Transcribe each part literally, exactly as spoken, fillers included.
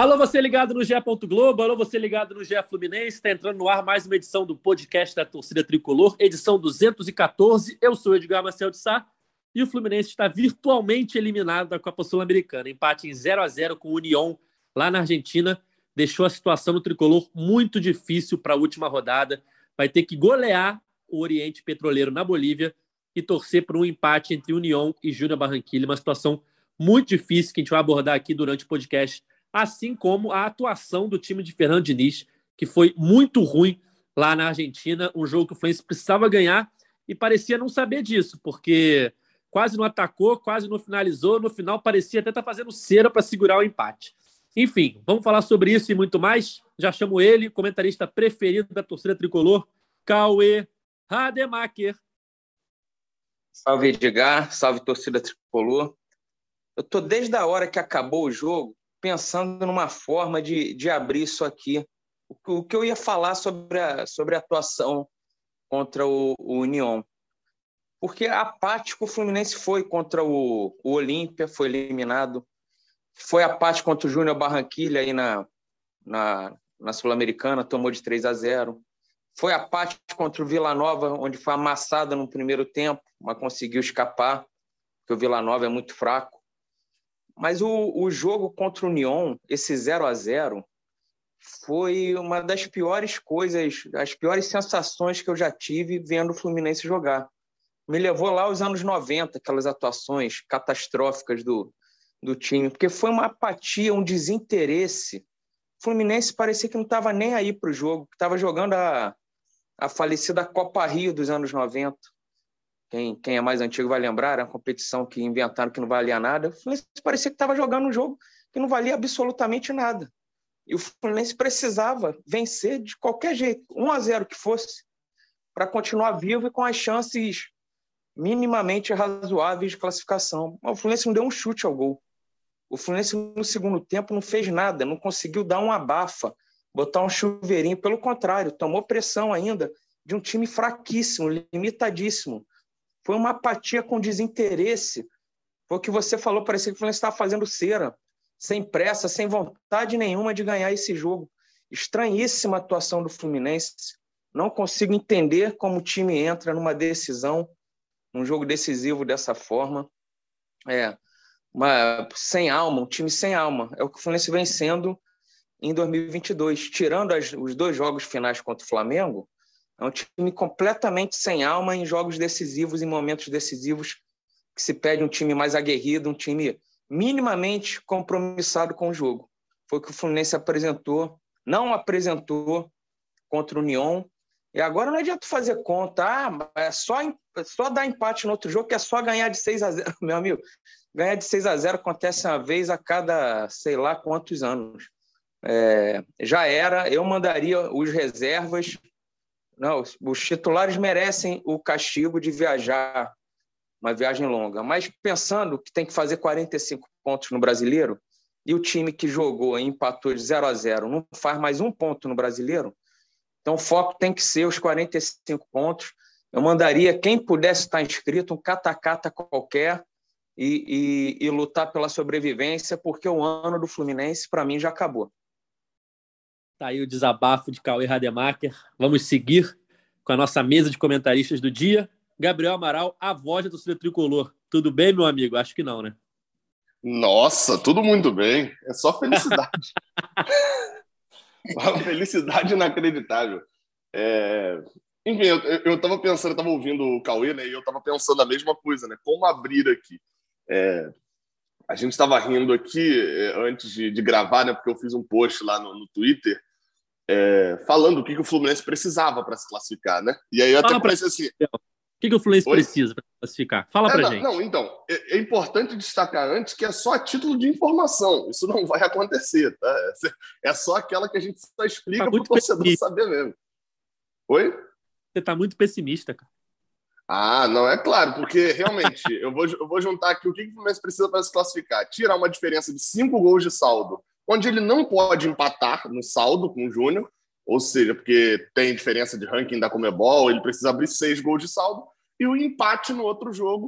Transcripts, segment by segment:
Alô, você ligado no G E. Globo, alô, você ligado no G E Fluminense, está entrando no ar mais uma edição do podcast da Torcida Tricolor, edição duzentos e catorze. Eu sou Edgar Marcel de Sá e o Fluminense está virtualmente eliminado da Copa Sul-Americana. Empate em zero a zero com o Unión lá na Argentina deixou a situação do Tricolor muito difícil para a última rodada. Vai ter que golear o Oriente Petroleiro na Bolívia e torcer por um empate entre Unión e Júnior Barranquilla, uma situação muito difícil que a gente vai abordar aqui durante o podcast, assim como a atuação do time de Fernando Diniz, que foi muito ruim lá na Argentina, um jogo que o Fluminense precisava ganhar e parecia não saber disso, porque quase não atacou, quase não finalizou, no final parecia até estar fazendo cera para segurar o empate. Enfim, vamos falar sobre isso e muito mais. Já chamo ele, comentarista preferido da torcida tricolor, Cauê Rademacher. Salve, Edgar, salve, torcida tricolor. Eu estou desde a hora que acabou o jogo pensando numa forma de, de abrir isso aqui. O, o que eu ia falar sobre a, sobre a atuação contra o, o Unión. Porque apático o Fluminense foi contra o, o Olímpia, foi eliminado. Foi apático contra o Júnior Barranquilla aí na, na, na Sul-Americana, tomou de três a zero. Foi apático contra o Vila Nova, onde foi amassada no primeiro tempo, mas conseguiu escapar, porque o Vila Nova é muito fraco. Mas o, o jogo contra o Unión, esse zero a zero, foi uma das piores coisas, as piores sensações que eu já tive vendo o Fluminense jogar. Me levou lá aos anos noventa, aquelas atuações catastróficas do, do time, porque foi uma apatia, um desinteresse. O Fluminense parecia que não estava nem aí para o jogo, que estava jogando a, a falecida Copa Rio dos anos noventa. Quem, quem é mais antigo vai lembrar, era uma competição que inventaram que não valia nada. O Fluminense parecia que estava jogando um jogo que não valia absolutamente nada. E o Fluminense precisava vencer de qualquer jeito, um a zero que fosse, para continuar vivo e com as chances minimamente razoáveis de classificação. Mas o Fluminense não deu um chute ao gol. O Fluminense, no segundo tempo, não fez nada, não conseguiu dar um abafa, botar um chuveirinho. Pelo contrário, tomou pressão ainda de um time fraquíssimo, limitadíssimo. Foi uma apatia com desinteresse. Foi o que você falou, parecia que o Fluminense estava fazendo cera, sem pressa, sem vontade nenhuma de ganhar esse jogo. Estranhíssima a atuação do Fluminense. Não consigo entender como o time entra numa decisão, num jogo decisivo dessa forma. É, uma, sem alma, um time sem alma. É o que o Fluminense vem sendo em dois mil e vinte e dois. Tirando as, os dois jogos finais contra o Flamengo, é um time completamente sem alma em jogos decisivos, em momentos decisivos, que se pede um time mais aguerrido, um time minimamente compromissado com o jogo. Foi o que o Fluminense apresentou, não apresentou contra o Unión. E agora não adianta fazer conta, ah, é só, é só dar empate no outro jogo, que é só ganhar de seis a zero. Meu amigo, ganhar de seis a zero acontece uma vez a cada sei lá quantos anos. É, já era, eu mandaria os reservas. Não, os titulares merecem o castigo de viajar, uma viagem longa. Mas pensando que tem que fazer quarenta e cinco pontos no Brasileiro, e o time que jogou e empatou de zero a zero não faz mais um ponto no Brasileiro, então o foco tem que ser os quarenta e cinco pontos. Eu mandaria quem pudesse estar inscrito, um cata-cata qualquer, e, e, e lutar pela sobrevivência, porque o ano do Fluminense, para mim, já acabou. Tá aí o desabafo de Cauê Rademacher. Vamos seguir com a nossa mesa de comentaristas do dia. Gabriel Amaral, a voz da torcida tricolor. Tudo bem, meu amigo? Acho que não, né? Nossa, tudo muito bem. É só felicidade. Uma felicidade inacreditável. É... Enfim, eu, eu tava pensando, eu tava ouvindo o Cauê, né? E eu tava pensando a mesma coisa, né? Como abrir aqui. É... A gente estava rindo aqui antes de, de gravar, né? Porque eu fiz um post lá no, no Twitter é, falando o que, que o Fluminense precisava para se classificar, né? E aí eu até pensei assim... O que, que o Fluminense Oi? precisa para se classificar? Fala é, pra não, gente. Não, então, é, é importante destacar antes que é só a título de informação. Isso não vai acontecer, tá? É só aquela que a gente só explica tá para o torcedor pessimista. Saber mesmo. Oi? Você tá muito pessimista, cara. Ah, não, é claro, porque realmente eu vou, eu vou juntar aqui o que o Fluminense precisa para se classificar. Tirar uma diferença de cinco gols de saldo, onde ele não pode empatar no saldo com o Júnior, ou seja, porque tem diferença de ranking da Conmebol, ele precisa abrir seis gols de saldo, e o empate no outro jogo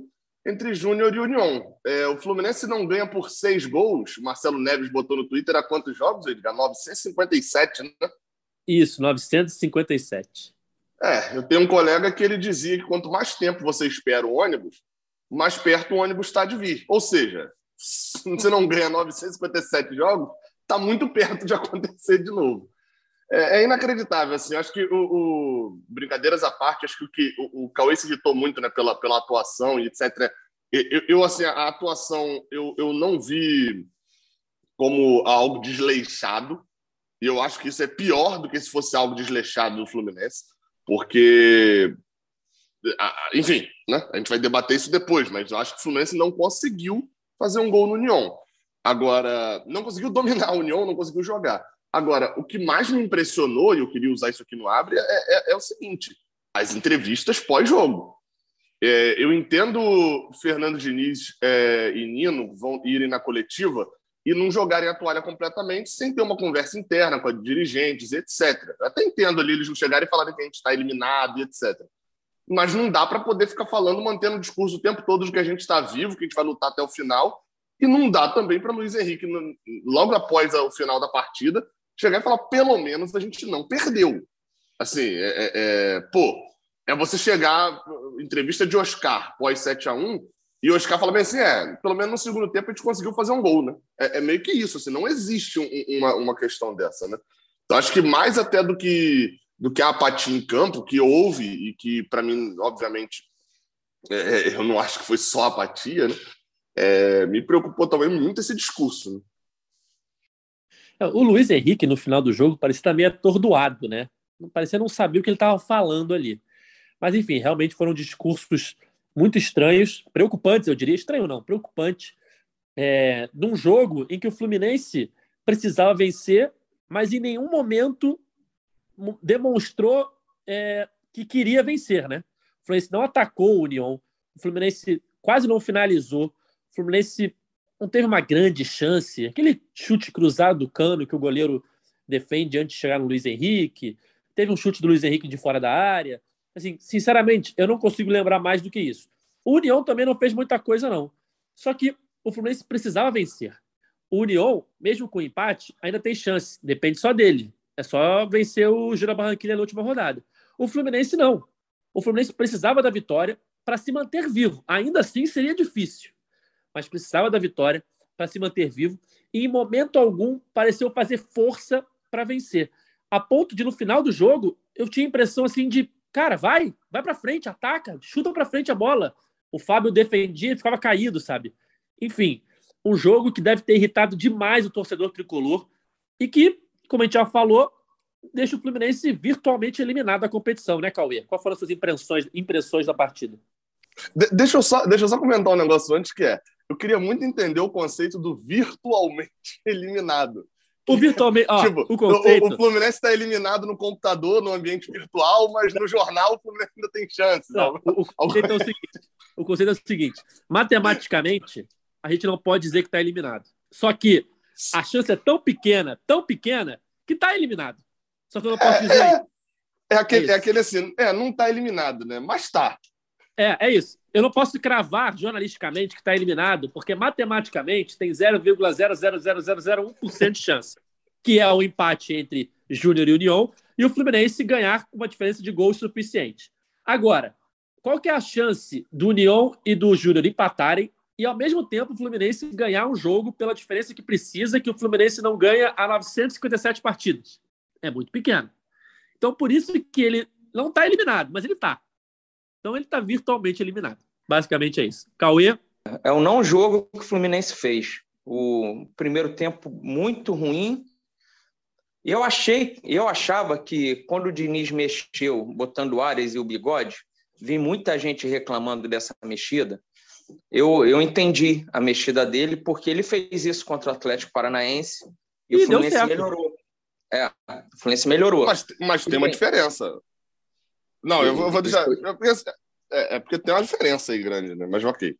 entre Júnior e União. É, o Fluminense não ganha por seis gols. O Marcelo Neves botou no Twitter há quantos jogos, Edgar? novecentos e cinquenta e sete, né? Isso, novecentos e cinquenta e sete. É, eu tenho um colega que ele dizia que quanto mais tempo você espera o ônibus, mais perto o ônibus está de vir. Ou seja, se você não ganha novecentos e cinquenta e sete jogos, está muito perto de acontecer de novo. É, é inacreditável, assim. Acho que o, o brincadeiras à parte, acho que o, que, o, o Cauê se irritou muito, né, pela, pela atuação e etcétera. Eu, eu assim, a atuação eu, eu não vi como algo desleixado, e eu acho que isso é pior do que se fosse algo desleixado do Fluminense, porque, enfim, né, a gente vai debater isso depois, mas eu acho que o Fluminense não conseguiu fazer um gol no União. Agora, não conseguiu dominar a União, não conseguiu jogar. Agora, o que mais me impressionou, e eu queria usar isso aqui no Abre, é, é, é o seguinte: as entrevistas pós-jogo. É, eu entendo Fernando Diniz é, e Nino vão irem na coletiva e não jogarem a toalha completamente sem ter uma conversa interna com dirigentes, etcétera. Eu até entendo ali eles não chegarem e falarem que a gente está eliminado, etcétera. Mas não dá para poder ficar falando, mantendo o discurso o tempo todo de que a gente está vivo, que a gente vai lutar até o final. E não dá também para Luiz Henrique, logo após o final da partida, chegar e falar, pelo menos a gente não perdeu. Assim, é, é, é, pô, é você chegar, entrevista de Oscar, pós sete a um, e o Oscar fala bem assim, é, pelo menos no segundo tempo a gente conseguiu fazer um gol, né? É, é meio que isso, assim, não existe um, uma, uma questão dessa, né? Então, acho que mais até do que, do que a apatia em campo, que houve, e que, para mim, obviamente, é, eu não acho que foi só apatia, né? É, me preocupou também muito esse discurso, né? O Luiz Henrique, no final do jogo, parecia estar meio atordoado, né? Parecia não sabia o que ele estava falando ali. Mas, enfim, realmente foram discursos muito estranhos, preocupantes, eu diria. Estranho não, preocupantes. É, num jogo em que o Fluminense precisava vencer, mas em nenhum momento demonstrou é, que queria vencer, né? O Fluminense não atacou o União, o Fluminense quase não finalizou, o Fluminense não teve uma grande chance. Aquele chute cruzado do Cano que o goleiro defende antes de chegar no Luiz Henrique. Teve um chute do Luiz Henrique de fora da área. Assim, sinceramente, eu não consigo lembrar mais do que isso. O União também não fez muita coisa, não. Só que o Fluminense precisava vencer. O União, mesmo com empate, ainda tem chance. Depende só dele. É só vencer o Júnior Barranquilla na última rodada. O Fluminense não. O Fluminense precisava da vitória para se manter vivo. Ainda assim, seria difícil. Mas precisava da vitória para se manter vivo e em momento algum pareceu fazer força para vencer. A ponto de, no final do jogo, eu tinha a impressão assim de, cara, vai, vai para frente, ataca, chuta para frente a bola. O Fábio defendia e ficava caído, sabe? Enfim, um jogo que deve ter irritado demais o torcedor tricolor e que, como a gente já falou, deixa o Fluminense virtualmente eliminado da competição, né, Cauê? Quais foram as suas impressões, impressões da partida? De- deixa, eu só, deixa eu só comentar um negócio antes, que é, eu queria muito entender o conceito do virtualmente eliminado. O virtualmente, ó, tipo, o conceito... O, o Fluminense está eliminado no computador, no ambiente virtual, mas no jornal o Fluminense ainda tem chance. Não, o, o, conceito é o seguinte, o conceito é o seguinte, matematicamente, a gente não pode dizer que está eliminado. Só que a chance é tão pequena, tão pequena, que está eliminado. Só que eu não posso dizer... É, é, é, aquele, é aquele assim, é, não está eliminado, né? Mas está. É, é isso. Eu não posso cravar jornalisticamente que está eliminado, porque matematicamente tem zero vírgula zero zero zero zero zero um por cento de chance, que é o empate entre Júnior e União, e o Fluminense ganhar com uma diferença de gols suficiente. Agora, qual que é a chance do União e do Júnior empatarem e, ao mesmo tempo, o Fluminense ganhar um jogo pela diferença que precisa, que o Fluminense não ganha há novecentas e cinquenta e sete partidas? É muito pequeno. Então, por isso que ele não está eliminado, mas ele está. Então ele está virtualmente eliminado. Basicamente é isso. Cauê? É o não jogo que o Fluminense fez. O primeiro tempo muito ruim. Eu achei, eu achava que quando o Diniz mexeu, botando o Ares e o Bigode, vi muita gente reclamando dessa mexida. Eu, eu entendi a mexida dele, porque ele fez isso contra o Atlético Paranaense e, e o Fluminense melhorou. É, o Fluminense melhorou. Mas, mas tem uma diferença. Não, eu vou, eu vou deixar... É, é porque tem uma diferença aí grande, né? Mas ok.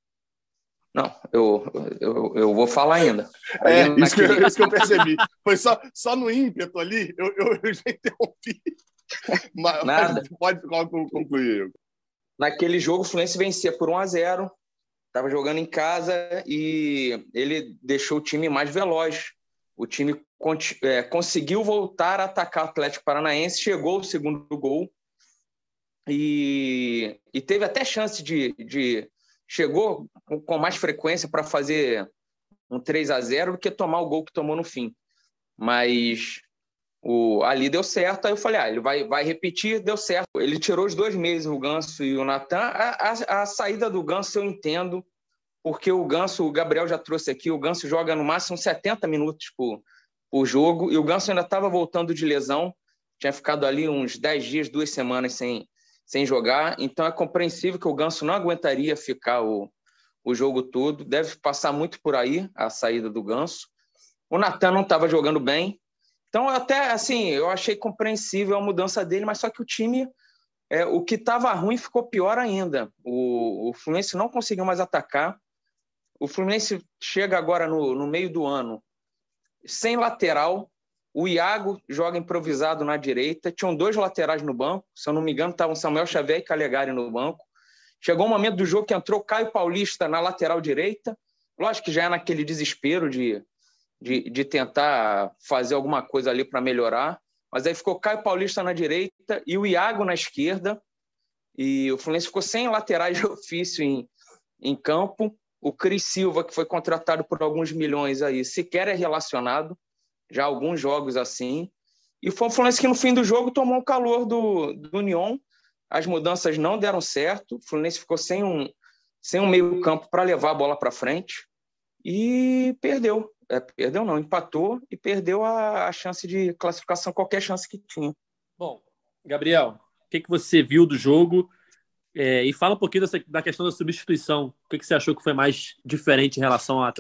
Não, eu, eu, eu vou falar ainda. É, isso, naquele... que eu, isso que eu percebi. Foi só, só no ímpeto ali, eu, eu, eu já interrompi. Mas, Nada. Mas pode concluir. Naquele jogo, o Fluminense vencia por um a zero, estava jogando em casa e ele deixou o time mais veloz. O time é, conseguiu voltar a atacar o Atlético Paranaense, chegou o segundo gol e, e teve até chance de, de... Chegou com mais frequência para fazer um três a zero do que tomar o gol que tomou no fim. Mas o, ali deu certo, aí eu falei, ah, ele vai, vai repetir, deu certo. Ele tirou os dois meses, o Ganso e o Natan. A, a, a saída do Ganso eu entendo, porque o Ganso, o Gabriel já trouxe aqui, o Ganso joga no máximo setenta minutos por, por jogo, e o Ganso ainda estava voltando de lesão, tinha ficado ali uns dez dias, duas semanas sem, sem jogar, então é compreensível que o Ganso não aguentaria ficar o, o jogo todo, deve passar muito por aí a saída do Ganso. O Natan não estava jogando bem, então até assim, eu achei compreensível a mudança dele, mas só que o time, é, o que estava ruim ficou pior ainda. O, o Fluminense não conseguiu mais atacar. O Fluminense chega agora no, no meio do ano sem lateral. O Iago joga improvisado na direita. Tinham dois laterais no banco. Se eu não me engano, estavam Samuel Xavier e Calegari no banco. Chegou um momento do jogo que entrou Caio Paulista na lateral direita. Lógico que já é naquele desespero de, de, de tentar fazer alguma coisa ali para melhorar. Mas aí ficou Caio Paulista na direita e o Iago na esquerda. E o Fluminense ficou sem laterais de ofício em, em campo. O Cris Silva, que foi contratado por alguns milhões aí, sequer é relacionado, já há alguns jogos assim. E foi o Fluminense que no fim do jogo tomou o calor do, do Union. As mudanças não deram certo. O Fluminense ficou sem um, sem um meio campo para levar a bola para frente e perdeu. É, perdeu não, empatou e perdeu a, a chance de classificação, qualquer chance que tinha. Bom, Gabriel, o que, que você viu do jogo? É, e fala um pouquinho dessa, da questão da substituição. O que, que você achou que foi mais diferente em relação a...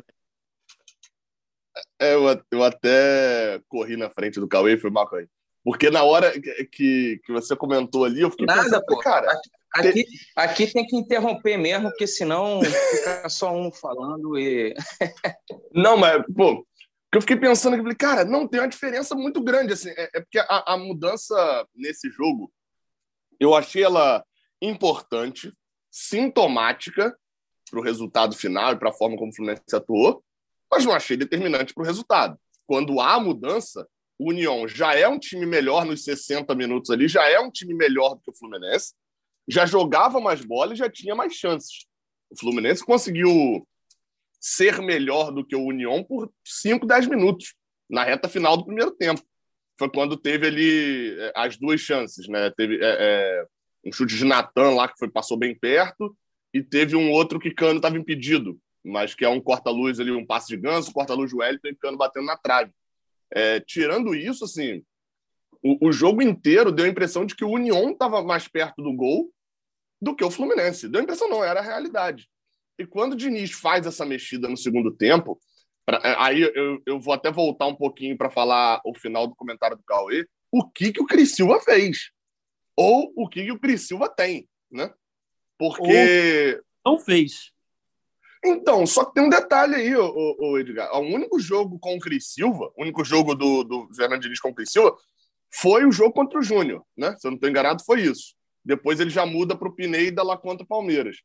É, eu, eu até corri na frente do Cauê e fui mal, Cauê. Porque na hora que, que você comentou ali, eu fiquei Nada, pensando, pô, cara... Aqui, te... aqui tem que interromper mesmo, porque senão fica só um falando e... Não, mas, pô, que eu fiquei pensando, eu falei, cara, não, tem uma diferença muito grande, assim, é, é porque a, a mudança nesse jogo, eu achei ela importante, sintomática para o resultado final e para a forma como o Fluminense atuou, mas não achei determinante para o resultado. Quando há mudança, o União já é um time melhor nos sessenta minutos ali, já é um time melhor do que o Fluminense, já jogava mais bola e já tinha mais chances. O Fluminense conseguiu ser melhor do que o União por cinco, dez minutos, na reta final do primeiro tempo. Foi quando teve ali as duas chances, né? Teve... É, é... um chute de Natan lá, que foi, passou bem perto, e teve um outro que Cano estava impedido, mas que é um corta-luz ali, um passe de Ganso, corta-luz do Wellington e Cano batendo na trave. É, tirando isso, assim, o, o jogo inteiro deu a impressão de que o União estava mais perto do gol do que o Fluminense. Deu a impressão não, era a realidade. E quando o Diniz faz essa mexida no segundo tempo, pra, aí eu, eu vou até voltar um pouquinho para falar o final do comentário do Cauê, o que, que o Cris Silva fez? Ou o que o Cris Silva tem, né? Porque... Ou não fez. Então, só que tem um detalhe aí, ô, ô, ô Edgar. O único jogo com o Cris Silva, o único jogo do, do Fernando Diniz com o Cris Silva, foi o jogo contra o Júnior, né? Se eu não estou enganado, foi isso. Depois ele já muda para o Pineda lá contra o Palmeiras.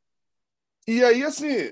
E aí, assim,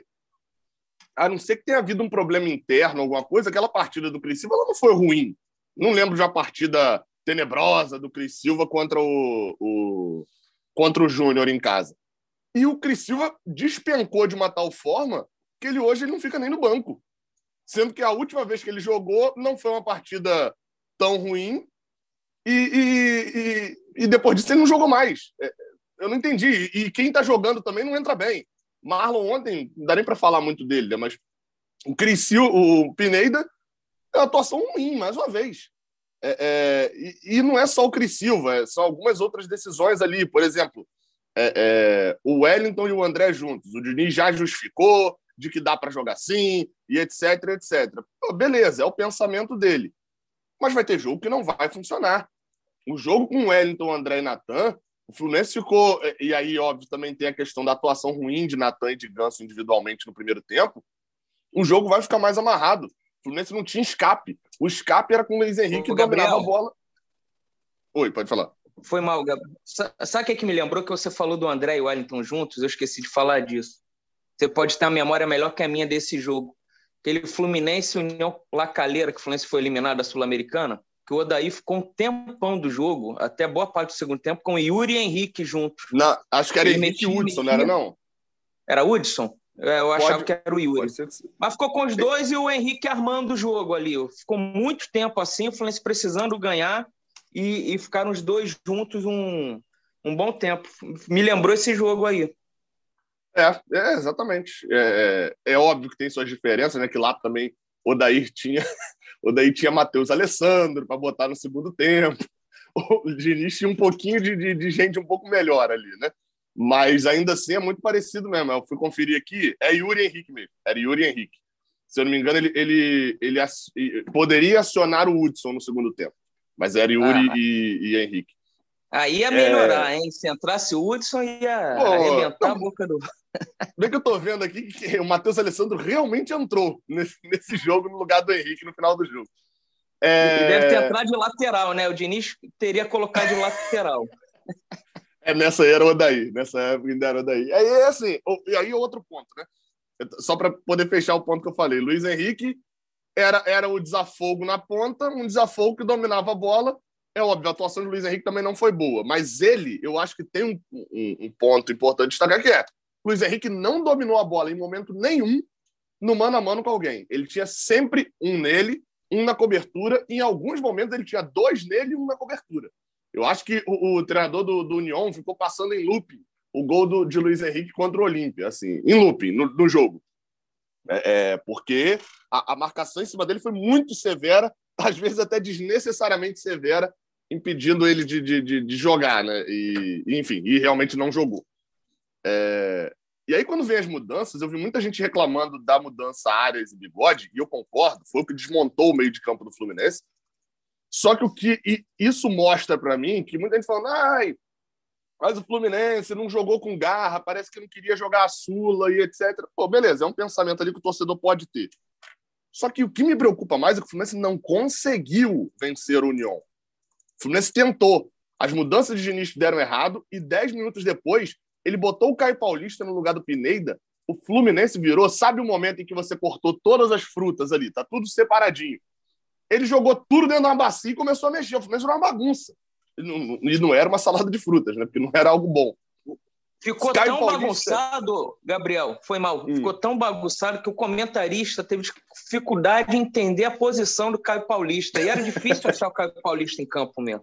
a não ser que tenha havido um problema interno, alguma coisa, aquela partida do Cris Silva ela não foi ruim. Não lembro de uma partida tenebrosa do Cris Silva contra o, o, contra o Júnior em casa. E o Cris Silva despencou de uma tal forma que ele hoje ele não fica nem no banco. Sendo que a última vez que ele jogou não foi uma partida tão ruim e, e, e, e depois disso ele não jogou mais. Eu não entendi. E quem está jogando também não entra bem. Marlon ontem, não dá nem para falar muito dele, né? Mas o Cris Silva, o Pineda, é uma atuação ruim, mais uma vez. É, é, e, e não é só o Cris Silva, são algumas outras decisões ali. Por exemplo, é, é, o Wellington e o André juntos. O Diniz já justificou de que dá para jogar assim, e etc, etcétera. Pô, beleza, é o pensamento dele. Mas vai ter jogo que não vai funcionar. O jogo com o Wellington, André e Natan, o Fluminense ficou... E aí, óbvio, também tem a questão da atuação ruim de Natan e de Ganso individualmente no primeiro tempo. O jogo vai ficar mais amarrado. O Fluminense não tinha escape. O escape era com o Luiz Henrique que dominava a bola. Oi, pode falar. Foi mal, Gabriel. Sabe o que, é que me lembrou que você falou do André e o Wellington juntos? Eu esqueci de falar disso. Você pode ter uma memória melhor que a minha desse jogo. Aquele Fluminense União La Calera, que o Fluminense foi eliminado da Sul-Americana, que o Odair ficou um tempão do jogo, até boa parte do segundo tempo, com Yuri e Henrique juntos. Não, acho que era Ele Henrique e metia, Hudson, metia. não era não? Era Hudson? Eu achava Pode- que era o Yuri. Pode ser. Mas ficou com os dois e o Henrique armando o jogo ali. Ficou muito tempo assim, o Fluminense precisando ganhar e, e ficaram os dois juntos um, um bom tempo. Me lembrou esse jogo aí. É, é exatamente. É, é, é óbvio que tem suas diferenças, né? Que lá também o Odair tinha, o Odair tinha Matheus Alessandro para botar no segundo tempo. O Diniz tinha um pouquinho de, de, de gente um pouco melhor ali, né? Mas ainda assim é muito parecido mesmo. Eu fui conferir aqui, é Yuri Henrique mesmo. Era Yuri Henrique. Se eu não me engano, ele, ele, ele ass- poderia acionar o Hudson no segundo tempo. Mas era Yuri Ah. e, e Henrique. Aí ia melhorar, hein? Se entrasse o Hudson, ia Pô, arrebentar não. a boca do... Bem que eu tô vendo aqui que o Matheus Alessandro realmente entrou nesse, nesse jogo no lugar do Henrique no final do jogo. É, E deve ter entrado de lateral, né? O Diniz teria colocado de lateral. é nessa era o Odair, nessa época ainda era o Odair. Aí é assim, o- e aí outro ponto, né? Só para poder fechar o ponto que eu falei. Luiz Henrique era, era o desafogo na ponta, um desafogo que dominava a bola. É óbvio, a atuação do Luiz Henrique também não foi boa, mas ele, eu acho que tem um, um, um ponto importante de destacar, que é Luiz Henrique não dominou a bola em momento nenhum no mano a mano com alguém. Ele tinha sempre um nele, um na cobertura, e em alguns momentos ele tinha dois nele e um na cobertura. Eu acho que o, o treinador do, do União ficou passando em loop o gol do, de Luiz Henrique contra o Olímpia, assim, em loop, no, no jogo. É, é, porque a, a marcação em cima dele foi muito severa, às vezes até desnecessariamente severa, impedindo ele de, de, de, de jogar, né? E, enfim, e realmente não jogou. É, e aí, quando vem as mudanças, eu vi muita gente reclamando da mudança Arias e Bigode, e eu concordo, foi o que desmontou o meio de campo do Fluminense. Só que o que e isso mostra para mim, que muita gente falando, ai, mas o Fluminense não jogou com garra, parece que não queria jogar a Sula e etcétera. Pô, beleza, é um pensamento ali que o torcedor pode ter. Só que o que me preocupa mais é que o Fluminense não conseguiu vencer o União. O Fluminense tentou. As mudanças de Diniz deram errado e dez minutos depois ele botou o Caio Paulista no lugar do Pineda. O Fluminense virou, sabe o momento em que você cortou todas as frutas ali, tá tudo separadinho. Ele jogou tudo dentro de uma bacia e começou a mexer. O Fluminense era uma bagunça. E não, e não era uma salada de frutas, né? Porque não era algo bom. Ficou Caio tão Paulista... bagunçado, Gabriel, foi mal, Hum. ficou tão bagunçado que o comentarista teve dificuldade de entender a posição do Caio Paulista. E era difícil achar o Caio Paulista em campo mesmo.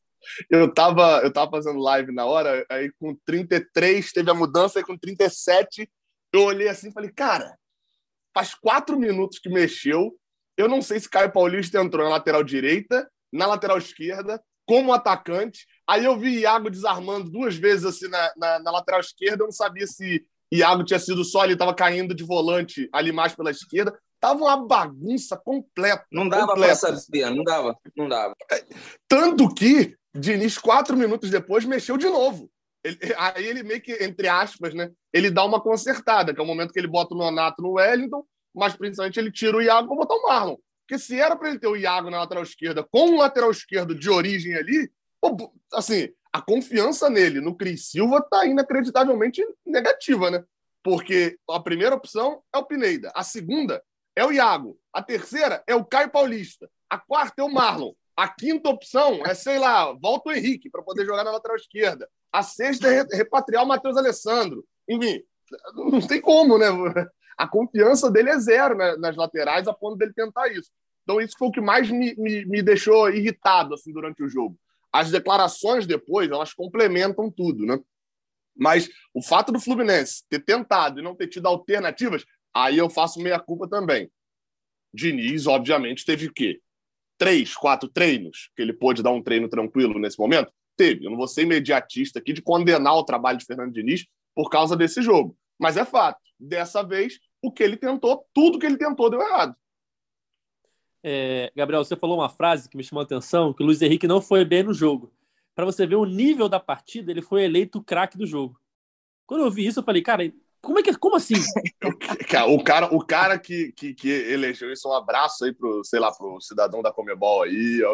Eu tava, eu tava fazendo live na hora, aí com trinta e três teve a mudança, aí com trinta e sete eu olhei assim e falei, cara, faz quatro minutos que mexeu, eu não sei se Caio Paulista entrou na lateral direita, na lateral esquerda, como atacante, aí eu vi Iago desarmando duas vezes assim na, na, na lateral esquerda, eu não sabia se Iago tinha sido só, ele tava caindo de volante ali mais pela esquerda, tava uma bagunça completa. Não dava para saber, não dava, não dava. Tanto que Diniz, quatro minutos depois, mexeu de novo. Ele, aí ele meio que, entre aspas, né, ele dá uma consertada, que é o momento que ele bota o Nonato no Wellington, mas principalmente ele tira o Iago para botar o Marlon. Porque se era para ele ter o Iago na lateral esquerda com um lateral esquerdo de origem ali, pô, assim, a confiança nele, no Cris Silva, tá inacreditavelmente negativa, né? Porque a primeira opção é o Pineda, a segunda é o Iago, a terceira é o Caio Paulista, a quarta é o Marlon, a quinta opção é, sei lá, volta o Henrique para poder jogar na lateral esquerda, a sexta é repatriar o Matheus Alessandro. Enfim, não tem como, né? A confiança dele é zero nas laterais a ponto dele tentar isso. Então isso foi o que mais me, me, me deixou irritado assim, durante o jogo. As declarações depois, elas complementam tudo, né? Mas o fato do Fluminense ter tentado e não ter tido alternativas, aí eu faço meia-culpa também. Diniz, obviamente, teve o quê? Três, quatro treinos, que ele pôde dar um treino tranquilo nesse momento? Teve. Eu não vou ser imediatista aqui de condenar o trabalho de Fernando Diniz por causa desse jogo. Mas é fato. Dessa vez, o que ele tentou, tudo que ele tentou deu errado. É, Gabriel, você falou uma frase que me chamou a atenção, que o Luiz Henrique não foi bem no jogo. Para você ver o nível da partida, ele foi eleito o craque do jogo. Quando eu vi isso, eu falei, cara, como é que como assim? O cara, o cara que, que, que elegeu isso, um abraço aí pro, sei lá, pro cidadão da Comebol aí, ó.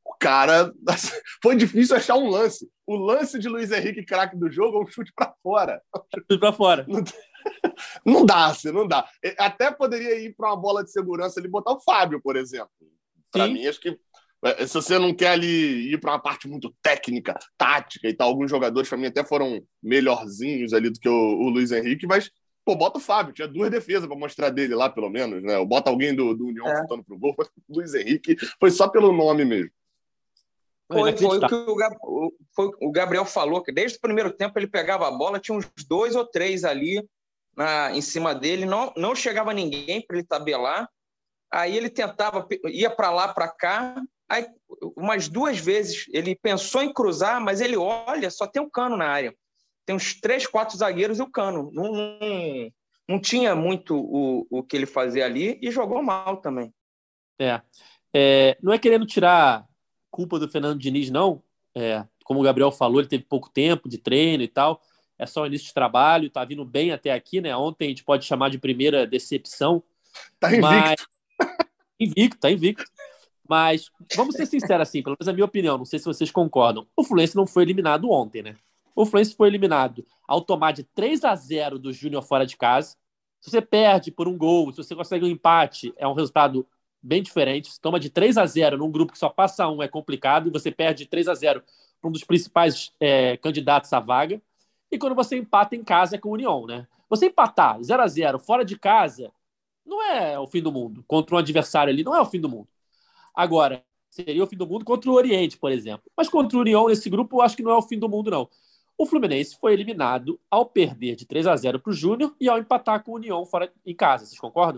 O cara... Foi difícil achar um lance. O lance de Luiz Henrique, craque do jogo, é um chute para fora. Chute para fora. Não, não dá, assim, não dá. Até poderia ir para uma bola de segurança ali, botar o Fábio, por exemplo. Para mim, acho que se você não quer ali ir para uma parte muito técnica, tática e tal, alguns jogadores, para mim, até foram melhorzinhos ali do que o, o Luiz Henrique, mas, pô, bota o Fábio, tinha duas defesas para mostrar dele lá, pelo menos, né? Ou bota alguém do, do União é. chutando pro gol, mas o Luiz Henrique foi só pelo nome mesmo. Foi, foi o que o, Gab... foi, o Gabriel falou, que desde o primeiro tempo ele pegava a bola, tinha uns dois ou três ali na, em cima dele, não, não chegava ninguém para ele tabelar, aí ele tentava, ia para lá, para cá, aí umas duas vezes ele pensou em cruzar, mas ele olha, só tem um Cano na área, tem uns três, quatro zagueiros e o Cano, não, não, não tinha muito o, o que ele fazia ali e jogou mal também. É, é não é querendo tirar culpa do Fernando Diniz, não. É, como o Gabriel falou, ele teve pouco tempo de treino e tal. É só o início de trabalho, tá vindo bem até aqui, né? Ontem a gente pode chamar de primeira decepção. Tá invicto. Mas... invicto, tá invicto. Mas vamos ser sinceros assim, pelo menos a minha opinião, não sei se vocês concordam. O Fluminense não foi eliminado ontem, né? O Fluminense foi eliminado ao tomar de três a zero do Júnior fora de casa. Se você perde por um gol, se você consegue um empate, é um resultado bem diferente. Se toma de três a zero num grupo que só passa um é complicado, e você perde de três a zero para um dos principais é, candidatos à vaga. E quando você empata em casa é com o União, né? Você empatar zero a zero fora de casa não é o fim do mundo. Contra um adversário ali não é o fim do mundo. Agora, seria o fim do mundo contra o Oriente, por exemplo. Mas contra o União, nesse grupo, eu acho que não é o fim do mundo, não. O Fluminense foi eliminado ao perder de três a zero para o Júnior e ao empatar com o União fora em casa. Vocês concordam?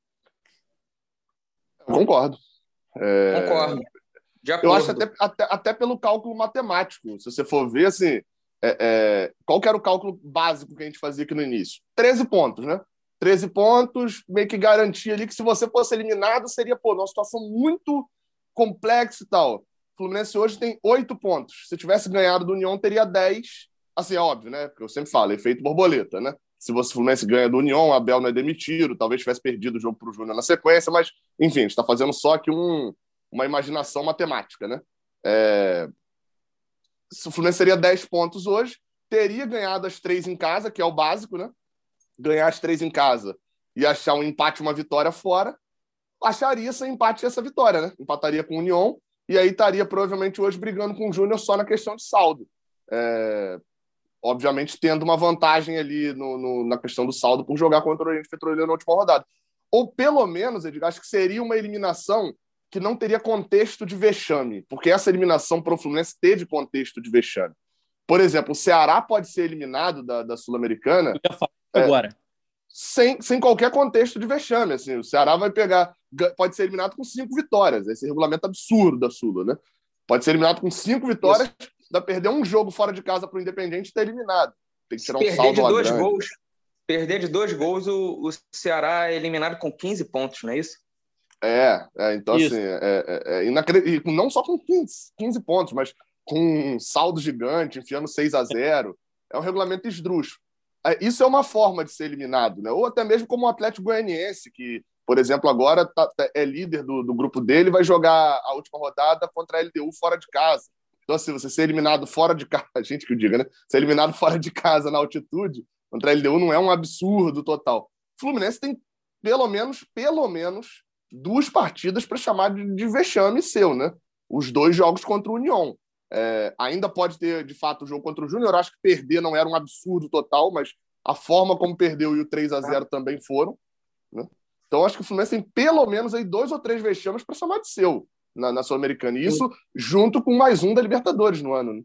Concordo. É... Concordo. Eu acho até, até, até pelo cálculo matemático. Se você for ver, assim, é, é... qual que era o cálculo básico que a gente fazia aqui no início? treze pontos, né? treze pontos, meio que garantia ali que se você fosse eliminado, seria, pô, uma situação muito complexa e tal. O Fluminense hoje tem oito pontos. Se tivesse ganhado do União, teria dez. Assim, é óbvio, né? Porque eu sempre falo, efeito borboleta, né? Se você Fluminense ganha do União, o Abel não é demitido, talvez tivesse perdido o jogo para o Júnior na sequência, mas, enfim, a gente está fazendo só aqui um, uma imaginação matemática, né? É... Se o Fluminense seria dez pontos hoje, teria ganhado as três em casa, que é o básico, né? Ganhar as três em casa e achar um empate, uma vitória fora, acharia esse empate e essa vitória, né? Empataria com o União e aí estaria provavelmente hoje brigando com o Júnior só na questão de saldo. É... Obviamente tendo uma vantagem ali no, no, na questão do saldo por jogar contra o Oriente Petroleiro na última rodada. Ou pelo menos, eu digo, acho que seria uma eliminação que não teria contexto de vexame, porque essa eliminação para o Fluminense teve contexto de vexame. Por exemplo, o Ceará pode ser eliminado da, da Sul-Americana agora. É, sem, sem qualquer contexto de vexame. Assim, o Ceará vai pegar, pode ser eliminado com cinco vitórias. Esse regulamento absurdo da Sula, né? Pode ser eliminado com cinco vitórias, Isso. dá perder um jogo fora de casa para o Independente e está eliminado. Tem que tirar um perder saldo de lá dois grande. gols. Perder de dois gols, o, o Ceará é eliminado com quinze pontos, não é isso? É, é então Isso. assim, é, é, é inacreditável. Não só com quinze, quinze pontos, mas com um saldo gigante, enfiando seis a zero. É um regulamento esdrúxulo. Isso é uma forma de ser eliminado, né? Ou até mesmo como o Atlético Goianiense, que, por exemplo, agora tá, tá, é líder do, do grupo dele, vai jogar a última rodada contra a L D U fora de casa. Então, assim, você ser eliminado fora de casa, a gente que o diga, né? Ser eliminado fora de casa na altitude contra a L D U não é um absurdo total. O Fluminense tem pelo menos, pelo menos duas partidas para chamar de, de vexame seu, né? Os dois jogos contra o União. É, ainda pode ter, de fato, o jogo contra o Júnior. Eu acho que perder não era um absurdo total, mas a forma como perdeu e o três a zero também foram, né? Então, acho que o Fluminense tem pelo menos aí dois ou três vexames para chamar de seu na, na Sul-Americana. E isso junto com mais um da Libertadores no ano, né?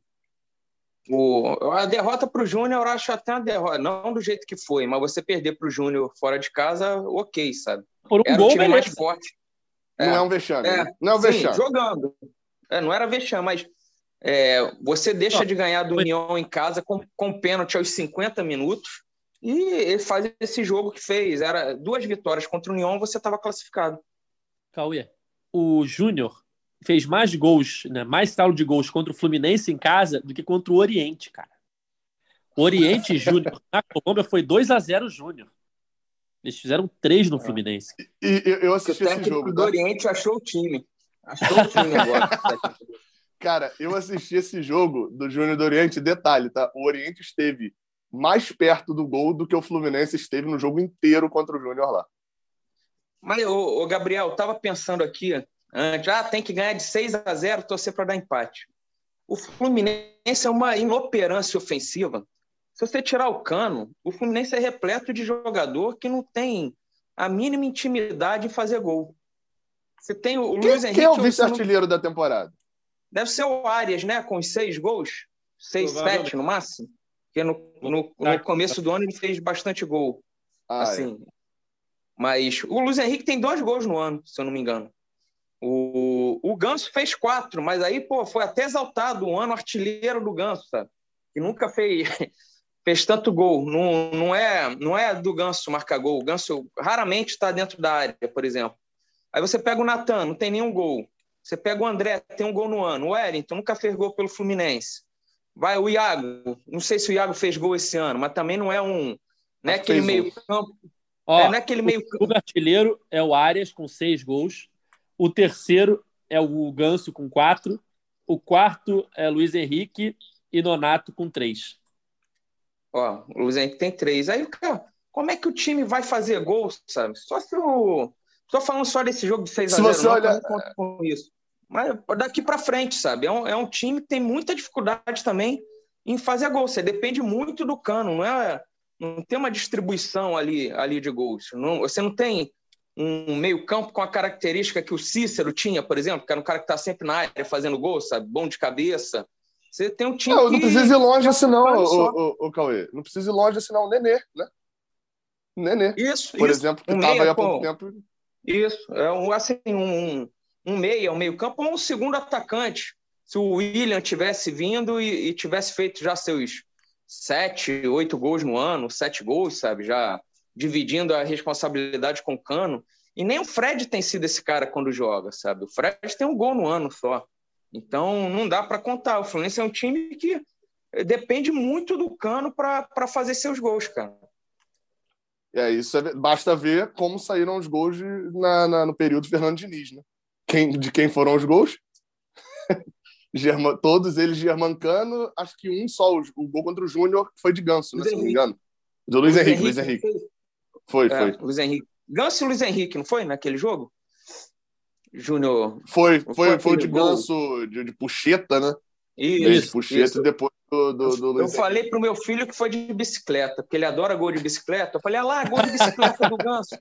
O, a derrota para o Júnior, eu acho até uma derrota, não do jeito que foi, mas você perder para o Júnior fora de casa, ok, sabe? Por um era gol, o time beleza. mais forte. Não é, é um vexame. É, né? Não é um sim, vexame. jogando. É, não era vexame, mas é, você deixa de ganhar do União em casa com, com pênalti aos cinquenta minutos e ele faz esse jogo que fez. Era duas vitórias contra o União, você estava classificado. Cauê, o Júnior fez mais gols, né, mais saldo de gols contra o Fluminense em casa do que contra o Oriente, cara. O Oriente Júnior na Colômbia foi dois a zero Júnior. Eles fizeram três no Fluminense. E, e eu assisti o esse jogo. O do Oriente achou o time. Acho que todo time não gosta. Cara, eu assisti esse jogo do Júnior do Oriente. Detalhe, tá? O Oriente esteve mais perto do gol do que o Fluminense esteve no jogo inteiro contra o Júnior lá. Mas, ô, ô Gabriel, eu tava pensando aqui antes, ah, tem que ganhar de seis a zero, torcer para dar empate. O Fluminense é uma inoperância ofensiva. Se você tirar o Cano, o Fluminense é repleto de jogador que não tem a mínima intimidade em fazer gol. Você tem o Quem, Luiz Henrique... Quem é o vice-artilheiro da temporada? Deve ser o Arias, né? Com os seis gols. Seis, sete no máximo. Porque no, no, no começo do ano ele fez bastante gol. Ah, assim. é. Mas o Luiz Henrique tem dois gols no ano, se eu não me engano. O, o Ganso fez quatro, mas aí, pô, foi até exaltado o ano artilheiro do Ganso, sabe? Que nunca fez, fez tanto gol. Não, não, é, não é do Ganso marcar gol. O Ganso raramente está dentro da área, por exemplo. Aí você pega o Natan, não tem nenhum gol. Você pega o André, tem um gol no ano. O Wellington nunca fez gol pelo Fluminense. Vai o Iago, não sei se o Iago fez gol esse ano, mas também não é um... Não é aquele meio campo... Ó, é, não é aquele meio campo... O artilheiro é o Arias, com seis gols. O terceiro é o Ganso, com quatro. O quarto é Luiz Henrique e Nonato, com três. Ó, o Luiz Henrique tem três. Aí, cara, como é que o time vai fazer gol, sabe? Só se o... Estou falando só desse jogo de seis a zero, Se você não, olha... eu não conto com isso. Mas daqui para frente, sabe? É um, é um time que tem muita dificuldade também em fazer gol. Você depende muito do Cano, não é? Não tem uma distribuição ali, ali de gols. Não, você não tem um meio-campo com a característica que o Cícero tinha, por exemplo, que era um cara que está sempre na área fazendo gol, sabe? Bom de cabeça. Você tem um time não, que... Não precisa ir longe assim, não, o, o, o Cauê. Não precisa ir longe assim, não. O Nenê, né? Nenê. Isso, por isso. exemplo, que um estava meia, aí há pô, pouco tempo. Isso. É um, assim, um, um meia, um meio-campo ou um segundo atacante. Se o William tivesse vindo e, e tivesse feito já seus sete, oito gols no ano, sete gols, sabe? Já dividindo a responsabilidade com o Cano. E nem o Fred tem sido esse cara quando joga, sabe? O Fred tem um gol no ano só. Então, não dá para contar. O Fluminense é um time que depende muito do Cano para fazer seus gols, cara. É, isso é, basta ver como saíram os gols de, na, na, no período Fernando Diniz, né? Quem, de quem foram os gols? German, todos eles germancano, acho que um só, o, o gol contra o Júnior foi de Ganso, né, se não me engano. Do Luiz, Luiz Henrique, Luiz Henrique. Foi, foi. É, Luiz Henrique. Ganso e Luiz Henrique, não foi naquele jogo? Júnior. Foi, foi, foi, foi de Ganso, de, de puxeta, né? Isso, de puxeta isso. E depois do, do, do eu, Luiz Eu falei pro meu filho que foi de bicicleta, porque ele adora gol de bicicleta. Eu falei, ah lá, gol de bicicleta do Ganso.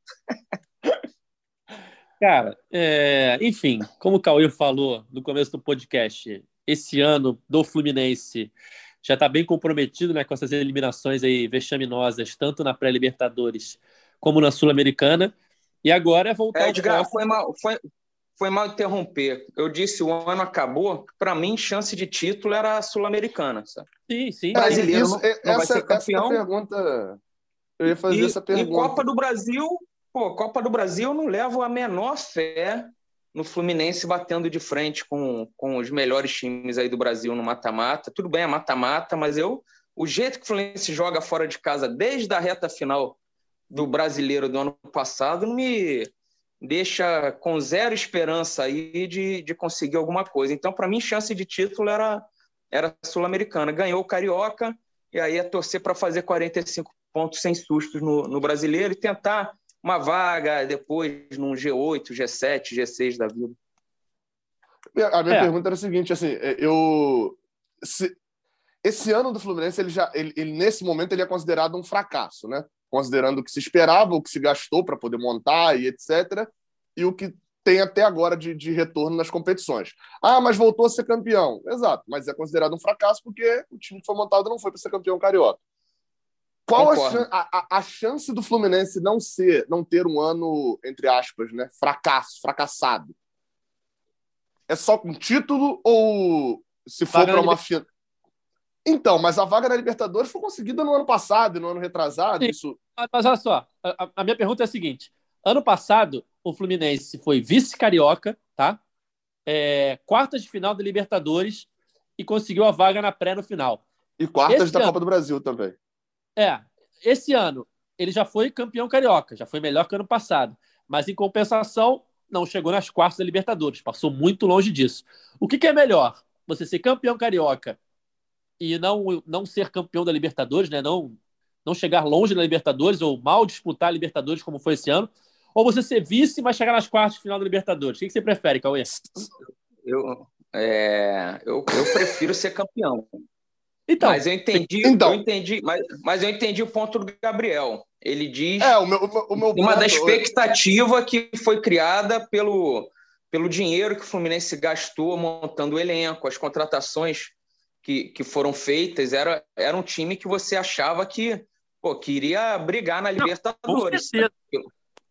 Cara, é, enfim, como o Cauê falou no começo do podcast, esse ano do Fluminense já está bem comprometido, né, com essas eliminações aí vexaminosas, tanto na pré-Libertadores como na Sul-Americana. E agora é voltar é, ao Edgar, foco. Foi mal, foi, foi mal interromper. Eu disse o ano acabou, para mim, chance de título era a Sul-Americana. Sabe? Sim, sim. Brasileiro isso, não, não essa, vai ser campeão. Essa pergunta, eu ia fazer e, essa pergunta. E Copa do Brasil, pô, Copa do Brasil eu não levo a menor fé no Fluminense batendo de frente com, com os melhores times aí do Brasil no mata-mata. Tudo bem, é mata-mata, mas eu, o jeito que o Fluminense joga fora de casa desde a reta final do Brasileiro do ano passado não me deixa com zero esperança aí de, de conseguir alguma coisa. Então, para mim, chance de título era, era Sul-Americana. Ganhou o Carioca e aí é torcer para fazer quarenta e cinco pontos sem sustos no, no Brasileiro e tentar uma vaga depois num G oito, G sete, G seis da vida. A minha é. pergunta era a seguinte, assim, eu... Se, esse ano do Fluminense, ele já, ele, ele, nesse momento, ele é considerado um fracasso, né? Considerando o que se esperava, o que se gastou para poder montar e etcétera, e o que tem até agora de, de retorno nas competições. Ah, mas voltou a ser campeão. Exato, mas é considerado um fracasso porque o time que foi montado não foi para ser campeão carioca. Qual a, a, a chance do Fluminense não ser, não ter um ano, entre aspas, né, fracasso, fracassado? É só com título ou se for para uma final? Então, mas a vaga na Libertadores foi conseguida no ano passado e no ano retrasado. Isso... Mas olha só, a, a minha pergunta é a seguinte. Ano passado, o Fluminense foi vice-carioca, tá? É, quartas de final da Libertadores e conseguiu a vaga na pré no final. E quartas esse da ano, Copa do Brasil também. É, esse ano ele já foi campeão carioca, já foi melhor que ano passado. Mas, em compensação, não chegou nas quartas da Libertadores, passou muito longe disso. O que, que é melhor? Você ser campeão carioca e não, não ser campeão da Libertadores, né? Não, não chegar longe da Libertadores ou mal disputar a Libertadores como foi esse ano, ou você ser vice, mas chegar nas quartas de final da Libertadores? O que, que você prefere, Cauê? Eu, é, eu, eu prefiro ser campeão. Então, mas eu entendi, então, eu entendi, mas, mas eu entendi o ponto do Gabriel. Ele diz é, o meu, o meu uma ponto, da expectativa que foi criada pelo, pelo dinheiro que o Fluminense gastou montando o elenco, as contratações que, que foram feitas, era, era um time que você achava que, pô, que iria brigar na Libertadores. Não,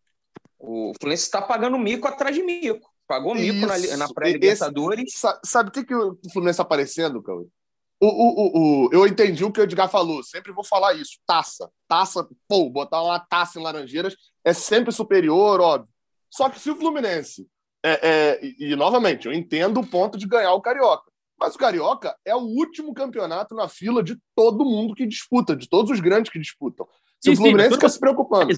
o Fluminense está pagando mico atrás de mico. Pagou mico Isso, na, na pré-Libertadores. Esse, sabe o que, que o Fluminense está aparecendo, Cauê? O, o, o, o, eu entendi o que o Edgar falou, sempre vou falar isso. Taça. Taça, pô, botar uma taça em Laranjeiras é sempre superior, óbvio. Só que se o Fluminense. É, é, e, e, novamente, eu entendo o ponto de ganhar o Carioca. Mas o Carioca é o último campeonato na fila de todo mundo que disputa, de todos os grandes que disputam. Se sim, o Fluminense sim, fica se preocupando.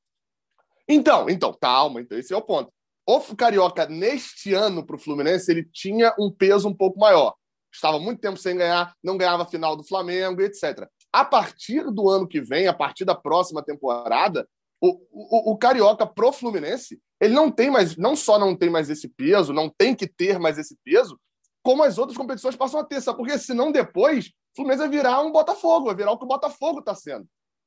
Então, então, calma, então esse é o ponto. O Carioca, neste ano, para o Fluminense, ele tinha um peso um pouco maior. Estava muito tempo sem ganhar, não ganhava a final do Flamengo, etcétera. A partir do ano que vem, a partir da próxima temporada, o, o, o Carioca pro Fluminense, ele não tem mais, não só não tem mais esse peso, não tem que ter mais esse peso, como as outras competições passam a ter, sabe? Porque senão depois o Fluminense vai virar um Botafogo, vai virar o que o Botafogo está sendo.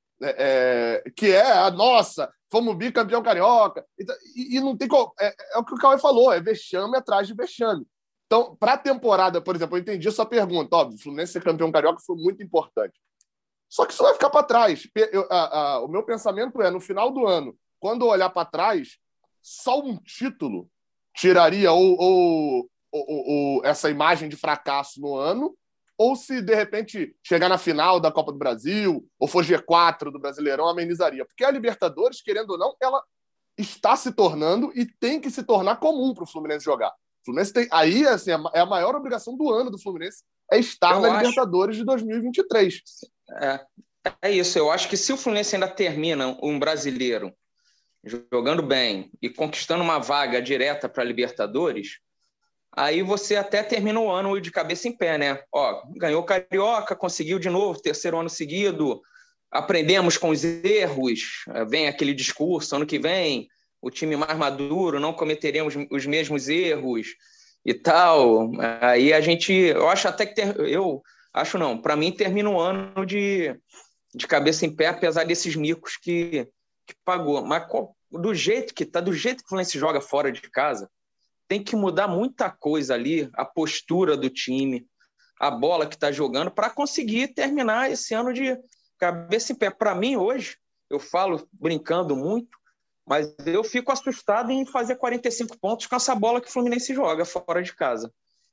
É, é, que é a nossa, fomos bicampeão carioca, e, e não tem como, é, é o que o Cauê falou, é vexame atrás de vexame. Então, para a temporada, por exemplo, eu entendi a sua pergunta, óbvio, o Fluminense ser campeão carioca foi muito importante. Só que isso vai ficar para trás. Eu, a, a, o meu pensamento é, no final do ano, quando eu olhar para trás, só um título tiraria ou, ou, ou, ou essa imagem de fracasso no ano, ou se, de repente, chegar na final da Copa do Brasil, ou for G quatro do Brasileirão, amenizaria. Porque a Libertadores, querendo ou não, ela está se tornando e tem que se tornar comum para o Fluminense jogar. O Fluminense tem, aí, assim, é a maior obrigação do ano do Fluminense é estar eu na acho... Libertadores de dois mil e vinte e três. É, é isso. Eu acho que se o Fluminense ainda termina um brasileiro jogando bem e conquistando uma vaga direta para a Libertadores, aí você até termina o ano de cabeça em pé, né? Ó, ganhou o Carioca, conseguiu de novo, terceiro ano seguido, aprendemos com os erros, vem aquele discurso, ano que vem, o time mais maduro, não cometeremos os mesmos erros e tal. Aí a gente, eu acho até que, ter, eu acho não, para mim termina o ano de, de cabeça em pé, apesar desses micos que, que pagou. Mas do jeito que tá, do jeito que o Fluminense joga fora de casa, tem que mudar muita coisa ali, a postura do time, a bola que está jogando, para conseguir terminar esse ano de cabeça em pé. Para mim, hoje, eu falo brincando muito, mas eu fico assustado em fazer quarenta e cinco pontos com essa bola que o Fluminense joga fora de casa.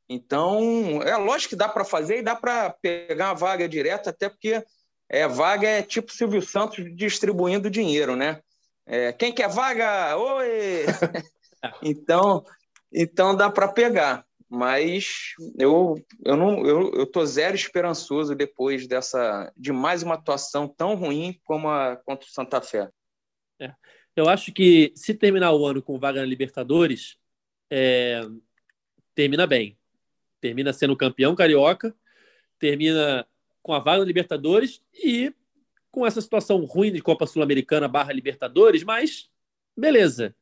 Então, é lógico que dá para fazer e dá para pegar uma vaga direta, até porque é, vaga é tipo Silvio Santos distribuindo dinheiro, né? É, quem quer vaga? Oi! Então... Então dá para pegar, mas eu eu não eu, eu tô zero esperançoso depois dessa de mais uma atuação tão ruim como a contra o Santa Fé. É. Eu acho que se terminar o ano com vaga na Libertadores, é, termina bem, termina sendo campeão carioca, termina com a vaga na Libertadores e com essa situação ruim de Copa Sul-Americana barra Libertadores, mas beleza.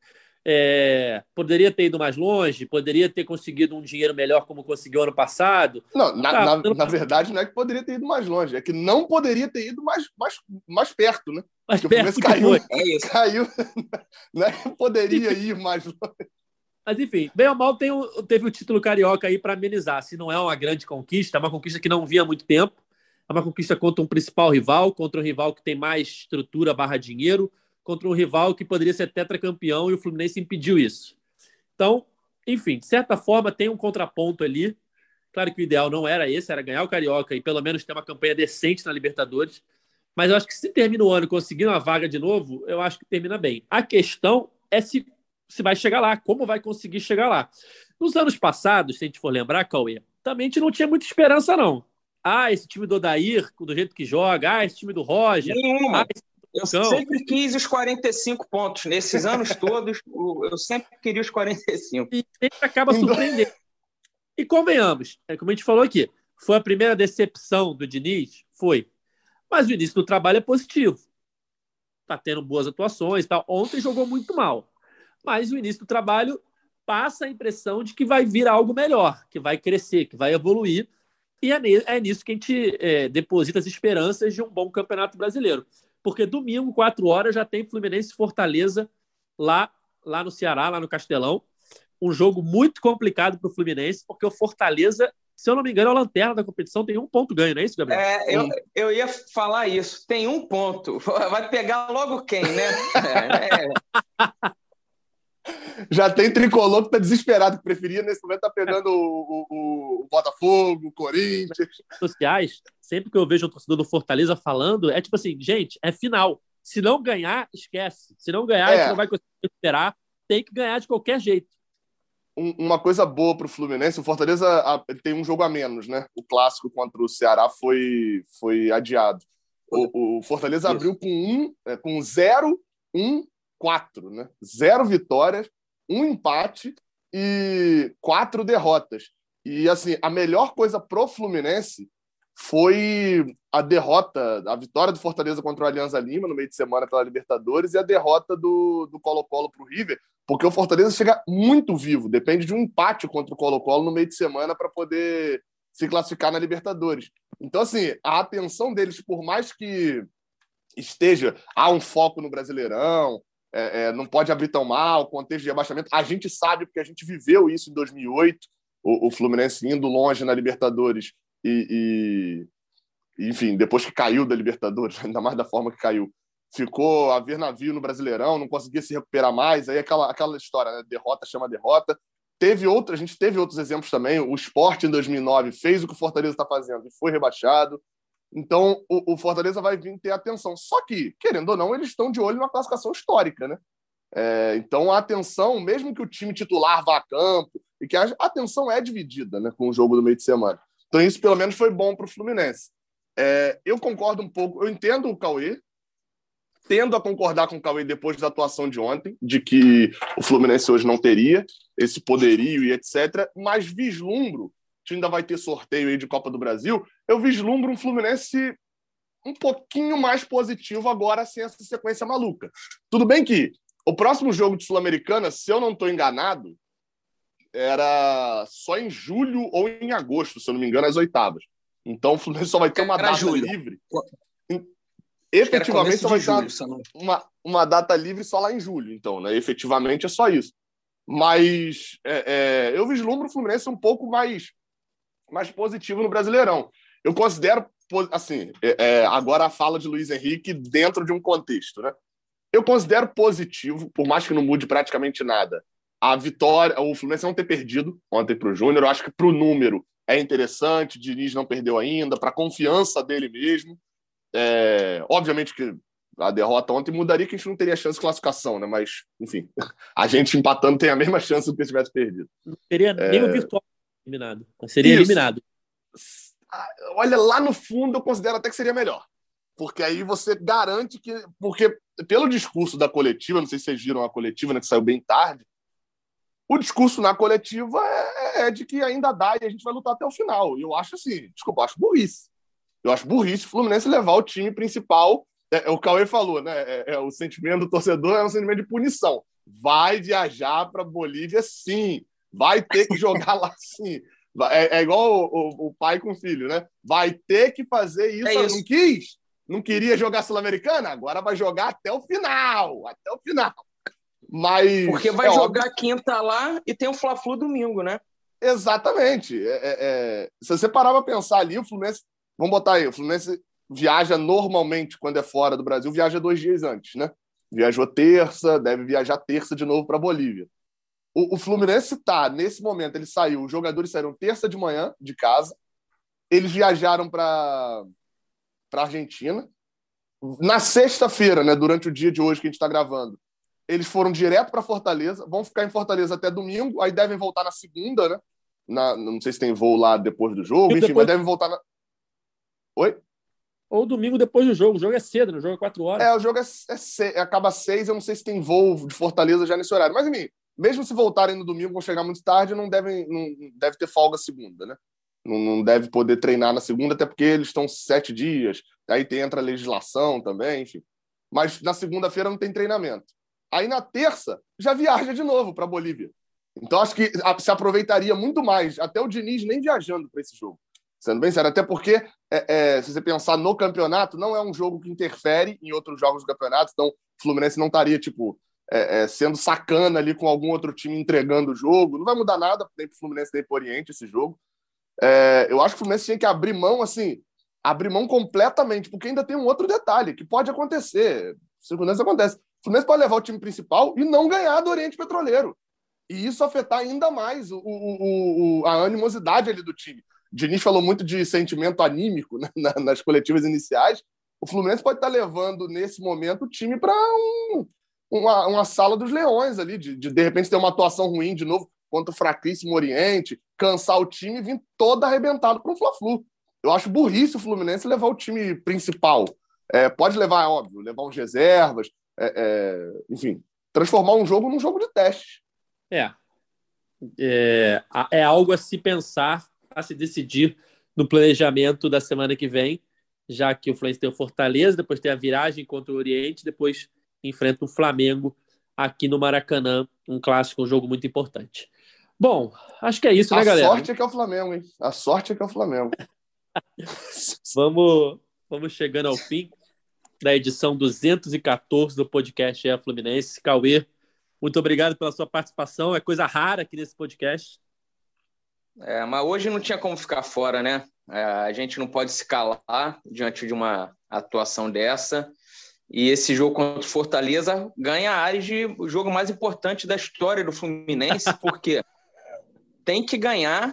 É, poderia ter ido mais longe, poderia ter conseguido um dinheiro melhor como conseguiu ano passado. Não, na, tá, na, na verdade não é que poderia ter ido mais longe, é que não poderia ter ido mais, mais, mais perto, né? Mais Porque perto o caiu, foi. É isso. caiu, né? Poderia ir mais longe. Mas enfim, bem ou mal tem o, teve o título carioca aí para amenizar. Se não é uma grande conquista, é uma conquista que não vinha há muito tempo, é uma conquista contra um principal rival, contra um rival que tem mais estrutura barra dinheiro, contra um rival que poderia ser tetracampeão e o Fluminense impediu isso. Então, enfim, de certa forma tem um contraponto ali. Claro que o ideal não era esse, era ganhar o Carioca e pelo menos ter uma campanha decente na Libertadores. Mas eu acho que se termina o ano conseguindo uma vaga de novo, eu acho que termina bem. A questão é se, se vai chegar lá, como vai conseguir chegar lá. Nos anos passados, se a gente for lembrar, Cauê, também a gente não tinha muita esperança, não. Ah, esse time do Odair, do jeito que joga, ah, esse time do Roger, Nenhuma. ah, esse Eu sempre quis os quarenta e cinco pontos. Nesses anos todos, eu sempre queria os quarenta e cinco. E sempre acaba surpreendendo. E convenhamos, é como a gente falou aqui, foi a primeira decepção do Diniz? Foi. Mas o início do trabalho é positivo. Tá tendo boas atuações e tal. Ontem jogou muito mal. Mas o início do trabalho passa a impressão de que vai vir algo melhor, que vai crescer, que vai evoluir. E é nisso que a gente é, deposita as esperanças de um bom campeonato brasileiro. Porque domingo, quatro horas, já tem Fluminense e Fortaleza lá, lá no Ceará, lá no Castelão. Um jogo muito complicado para o Fluminense, porque o Fortaleza, se eu não me engano, é a lanterna da competição, tem um ponto ganho, não é isso, Gabriel? É, eu, eu ia falar isso. Tem um ponto. Vai pegar logo quem, né? É, é. Já tem tricolor que está desesperado, que preferia, nesse momento, tá pegando o, o, o Botafogo, o Corinthians. Nas sociais, sempre que eu vejo um torcedor do Fortaleza falando, é tipo assim, gente, é final. Se não ganhar, esquece. Se não ganhar, é. a gente não vai conseguir esperar. Tem que ganhar de qualquer jeito. Um, uma coisa boa para o Fluminense, o Fortaleza a, ele tem um jogo a menos, né? O clássico contra o Ceará foi, foi adiado. O, o Fortaleza Isso. abriu com um, é, com zero, um, quatro, né? Zero vitórias, um empate e quatro derrotas. E, assim, a melhor coisa pro Fluminense foi a derrota, a vitória do Fortaleza contra o Alianza Lima no meio de semana pela Libertadores e a derrota do, do Colo-Colo pro River, porque o Fortaleza chega muito vivo, depende de um empate contra o Colo-Colo no meio de semana para poder se classificar na Libertadores. Então, assim, a atenção deles, por mais que esteja, há um foco no Brasileirão, É, é, não pode abrir tão mal, contexto de abaixamento. A gente sabe, porque a gente viveu isso em dois mil e oito, o, o Fluminense indo longe na Libertadores e, e, enfim, depois que caiu da Libertadores, ainda mais da forma que caiu, ficou a ver navio no Brasileirão, não conseguia se recuperar mais, aí aquela, aquela história, né? Derrota chama derrota. Teve outra, a gente teve outros exemplos também. O Sport, em dois mil e nove, fez o que o Fortaleza está fazendo e foi rebaixado. Então, o, o Fortaleza vai vir ter atenção. Só que, querendo ou não, eles estão de olho na classificação histórica, né? É, então, a atenção, mesmo que o time titular vá a campo, e que a atenção é dividida, né, com o jogo do meio de semana. Então, isso, pelo menos, foi bom para o Fluminense. É, eu concordo um pouco, eu entendo o Cauê, tendo a concordar com o Cauê depois da atuação de ontem, de que o Fluminense hoje não teria esse poderio e etcétera, mas vislumbro, que ainda vai ter sorteio aí de Copa do Brasil, eu vislumbro um Fluminense um pouquinho mais positivo agora sem essa sequência maluca. Tudo bem que o próximo jogo de Sul-Americana, se eu não estou enganado, era só em julho ou em agosto, se eu não me engano, as oitavas. Então o Fluminense só vai ter uma data julho. livre. Efetivamente só vai julho, ter uma, uma, uma data livre só lá em julho. Então, né? Efetivamente é só isso. Mas é, é, eu vislumbro o Fluminense um pouco mais mais positivo no Brasileirão. Eu considero, assim, é, é, agora a fala de Luiz Henrique dentro de um contexto, né? Eu considero positivo, por mais que não mude praticamente nada, a vitória, o Fluminense não ter perdido ontem para o Júnior. Eu acho que para o número é interessante, o Diniz não perdeu ainda, para a confiança dele mesmo. É, obviamente que a derrota ontem mudaria, que a gente não teria chance de classificação, né? Mas, enfim, a gente empatando tem a mesma chance do que se tivesse perdido. Não teria é... nem o virtual eliminado. Seria Isso. eliminado. Olha, lá no fundo eu considero até que seria melhor. Porque aí você garante que... Porque pelo discurso da coletiva, não sei se vocês viram a coletiva, né, que saiu bem tarde, o discurso na coletiva é, é de que ainda dá e a gente vai lutar até o final. E eu acho assim, desculpa, eu acho burrice. Eu acho burrice o Fluminense levar o time principal. É, é, o Cauê falou, né? É, é, o sentimento do torcedor é um sentimento de punição. Vai viajar para Bolívia, sim. Vai ter que jogar lá, sim. É, é igual o, o, o pai com o filho, né? Vai ter que fazer isso. É isso. Não quis? Não queria jogar Sul-Americana? Agora vai jogar até o final. Até o final. Mas, Porque vai é jogar óbvio... quinta lá e tem o Fla-Flu domingo, né? Exatamente. É, é, é... Se você parar para pensar ali, o Fluminense... Vamos botar aí. O Fluminense viaja normalmente, quando é fora do Brasil, viaja dois dias antes, né? Viajou terça, deve viajar terça de novo para Bolívia. O, o Fluminense está, nesse momento, ele saiu, os jogadores saíram terça de manhã de casa, eles viajaram para a Argentina. Na sexta-feira, né, durante o dia de hoje que a gente está gravando, eles foram direto para Fortaleza, vão ficar em Fortaleza até domingo, aí devem voltar na segunda, né? Na, não sei se tem voo lá depois do jogo, enfim, depois... mas devem voltar na... Oi? Ou domingo depois do jogo. O jogo é cedo, né? O jogo é quatro horas. É, o jogo é, é se... acaba às seis. Eu não sei se tem voo de Fortaleza já nesse horário. Mas, enfim, mesmo se voltarem no domingo, vão chegar muito tarde, não devem, não deve ter folga segunda, né? Não, não deve poder treinar na segunda, até porque eles estão sete dias. Aí tem, entra a legislação também, enfim. Mas na segunda-feira não tem treinamento. Aí na terça já viaja de novo para a Bolívia. Então acho que se aproveitaria muito mais, até o Diniz nem viajando para esse jogo. Sendo bem sério, até porque é, é, se você pensar no campeonato, não é um jogo que interfere em outros jogos do campeonato, então o Fluminense não estaria tipo, é, é, sendo sacana ali com algum outro time entregando o jogo. Não vai mudar nada nem para o Fluminense nem para o Oriente esse jogo. É, eu acho que o Fluminense tinha que abrir mão, assim, abrir mão completamente, porque ainda tem um outro detalhe que pode acontecer. Circunstância acontece. O Fluminense pode levar o time principal e não ganhar do Oriente Petroleiro. E isso afetar ainda mais o, o, o, a animosidade ali do time. O Diniz falou muito de sentimento anímico, né, nas coletivas iniciais. O Fluminense pode estar levando, nesse momento, o time para um, uma, uma sala dos leões ali, de, de de repente ter uma atuação ruim de novo contra o fraquíssimo Oriente, cansar o time e vir todo arrebentado para um Fla-Flu. Eu acho burrice o Fluminense levar o time principal. É, pode levar, é óbvio, levar uns reservas, é, é, enfim, transformar um jogo num jogo de teste. É. é. É algo a se pensar, a se decidir no planejamento da semana que vem, já que o Fluminense tem o Fortaleza, depois tem a viragem contra o Oriente, depois enfrenta o Flamengo aqui no Maracanã, um clássico, um jogo muito importante. Bom, acho que é isso, né, a galera? A sorte é que é o Flamengo, hein? A sorte é que é o Flamengo. vamos, vamos chegando ao fim da edição duzentos e quatorze do podcast É Fluminense. Cauê, muito obrigado pela sua participação. É coisa rara aqui nesse podcast. É, mas hoje não tinha como ficar fora, né? É, a gente não pode se calar diante de uma atuação dessa. E esse jogo contra o Fortaleza ganha áreas de o jogo mais importante da história do Fluminense, porque tem que ganhar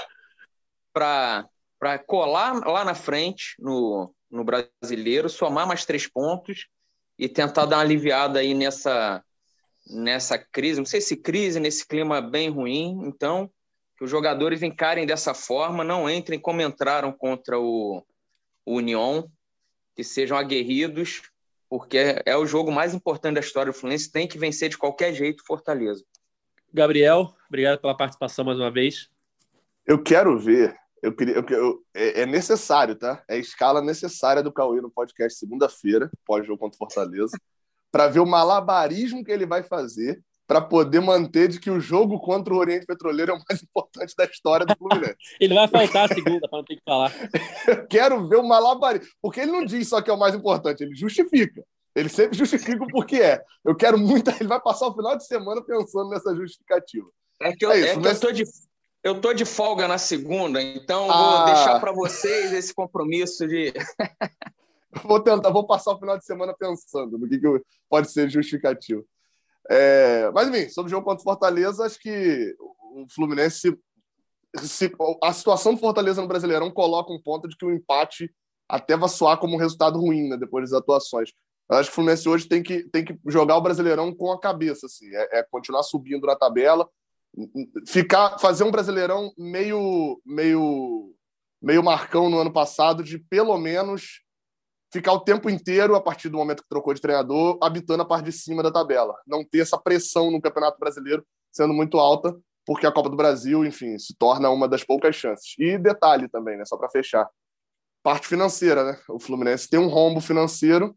para colar lá na frente no, no Brasileiro, somar mais três pontos e tentar dar uma aliviada aí nessa, nessa crise. Não sei se crise, nesse clima bem ruim. Então, que os jogadores encarem dessa forma, não entrem como entraram contra o, o União, que sejam aguerridos, porque é o jogo mais importante da história do Fluminense, tem que vencer de qualquer jeito Fortaleza. Gabriel, obrigado pela participação mais uma vez. Eu quero ver, eu queria, eu, eu, é, é necessário, tá? É a escala necessária do Cauê no podcast segunda-feira, pós-jogo contra o Fortaleza, para ver o malabarismo que ele vai fazer para poder manter de que o jogo contra o Oriente Petroleiro é o mais importante da história do Fluminense. Ele vai faltar a segunda, para não ter que falar. Eu quero ver o malabarismo. Porque ele não diz só que é o mais importante, ele justifica. Ele sempre justifica o porquê é. Eu quero muito... Ele vai passar o final de semana pensando nessa justificativa. É que eu, é isso, é que mas... eu tô de... Eu tô de folga na segunda, então ah... vou deixar para vocês esse compromisso de... vou tentar, vou passar o final de semana pensando no que, que pode ser justificativo. É, mas, enfim, sobre o jogo contra o Fortaleza, acho que o Fluminense, se, a situação do Fortaleza no Brasileirão coloca um ponto de que o empate até vai soar como um resultado ruim, né, depois das atuações. Eu acho que o Fluminense hoje tem que, tem que jogar o Brasileirão com a cabeça, assim, é, é continuar subindo na tabela, ficar, fazer um Brasileirão meio, meio, meio Marcão no ano passado, de pelo menos ficar o tempo inteiro, a partir do momento que trocou de treinador, habitando a parte de cima da tabela. Não ter essa pressão no Campeonato Brasileiro sendo muito alta, porque a Copa do Brasil, enfim, se torna uma das poucas chances. E detalhe também, né, só para fechar, parte financeira, né? O Fluminense tem um rombo financeiro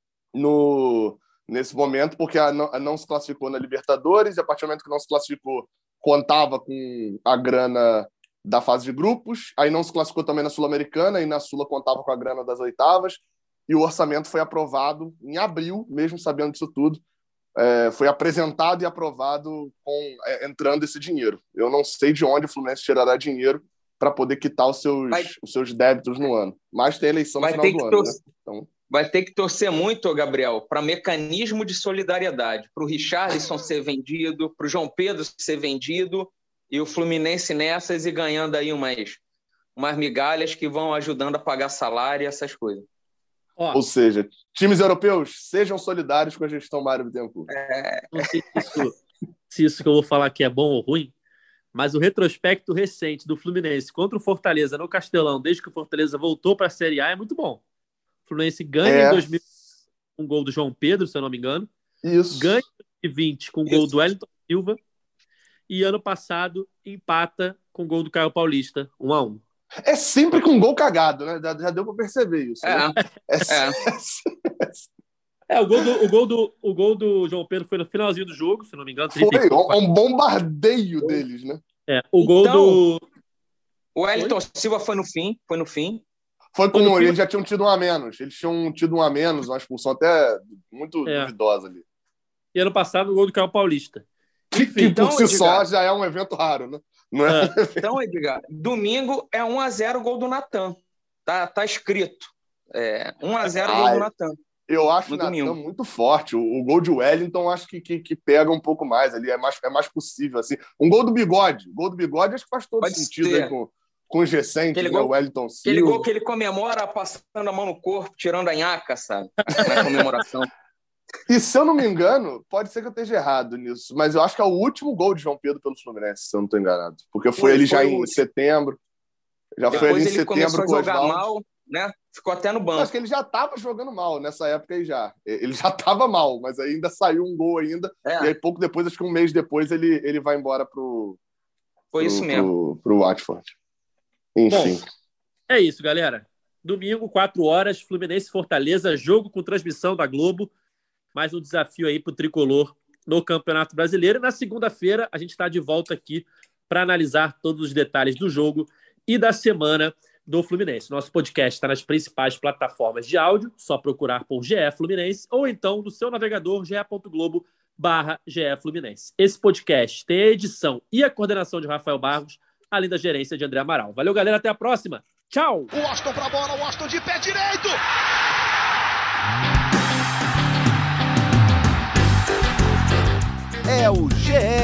no, nesse momento, porque a não, a não se classificou na Libertadores, e a partir do momento que não se classificou, contava com a grana da fase de grupos, aí não se classificou também na Sul-Americana, e na Sula contava com a grana das oitavas, e o orçamento foi aprovado em abril, mesmo sabendo disso tudo, é, foi apresentado e aprovado com, é, entrando esse dinheiro. Eu não sei de onde o Fluminense tirará dinheiro para poder quitar os seus, vai, os seus débitos no ano. Mas tem eleição no final do ano, torcer, né? Então... Vai ter que torcer muito, Gabriel, para mecanismo de solidariedade, para o Richarlison ser vendido, para o João Pedro ser vendido, e o Fluminense nessas e ganhando aí umas, umas migalhas que vão ajudando a pagar salário e essas coisas. Ó, ou seja, times europeus, sejam solidários com a gestão Mário Bittencourt. É... Não sei se isso, se isso que eu vou falar aqui é bom ou ruim, mas o retrospecto recente do Fluminense contra o Fortaleza no Castelão, desde que o Fortaleza voltou para a Série A, é muito bom. Fluminense ganha É. em dois mil com um gol do João Pedro, se eu não me engano. Isso. Ganha em dois mil e vinte com um gol do Wellington Silva. E ano passado empata com o gol do Caio Paulista, um a um. É sempre com gol cagado, né? Já, já deu pra perceber isso. É. Né? É, É, o gol, do, o, gol do, o gol do João Pedro foi no finalzinho do jogo, se não me engano. Foi trinta e quatro. um bombardeio deles, né? É, o gol Então, do... O Wellington Silva foi no fim, foi no fim. Foi Foi no com fim. eles já tinham tido um a menos. Eles tinham tido um a menos, uma expulsão até muito É. duvidosa ali. E ano passado o gol do Caio Paulista. Que, que Então, por si Edgar, só já é um evento raro, né? Não é? É. Então, Edgar, domingo é um a zero gol do Natan. Tá, tá escrito. É, um a zero gol Ai. do Natan. Eu acho o No Natan domingo. muito forte. O, o gol de Wellington acho que, que, que pega um pouco mais ali. É mais, é mais possível. Assim. Um gol do Bigode. O gol do Bigode acho que faz todo Pode sentido ser. aí com, com os recentes, Aquele né? gol- O Wellington Aquele Silva. gol que ele comemora passando a mão no corpo, tirando a nhaca, sabe? Na comemoração. E se eu não me engano, pode ser que eu esteja errado nisso, mas eu acho que é o último gol de João Pedro pelo Fluminense, se eu não estou enganado. Porque foi, Foi, ali já foi o em último. setembro. Já foi ali Depois em ele começou setembro a com o jogar Oswaldo. mal, né? Ficou até no Eu banco. acho que ele já estava jogando mal nessa época aí já. Ele já estava mal, mas ainda saiu um gol ainda. É, E aí pouco depois, acho que um mês depois, ele, ele vai embora pro, foi pro, isso mesmo. pro, pro Watford. Enfim. Bom, é isso, galera. Domingo, quatro horas, Fluminense e Fortaleza, jogo com transmissão da Globo. Mais um desafio aí pro Tricolor no Campeonato Brasileiro. E na segunda-feira, a gente está de volta aqui para analisar todos os detalhes do jogo e da semana do Fluminense. Nosso podcast está nas principais plataformas de áudio, só procurar por G E Fluminense ou então no seu navegador ge ponto globo barra G E Fluminense. Esse podcast tem a edição e a coordenação de Rafael Barros, além da gerência de André Amaral. Valeu, galera. Até a próxima. Tchau! O Washington pra bola, o Washington de pé direito! É o G E